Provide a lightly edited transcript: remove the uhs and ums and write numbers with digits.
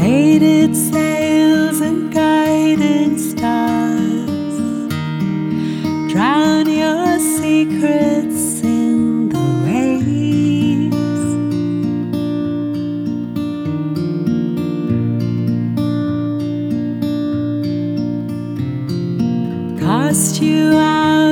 Weighted sails and guiding stars, drown your secrets in the waves. Cast you out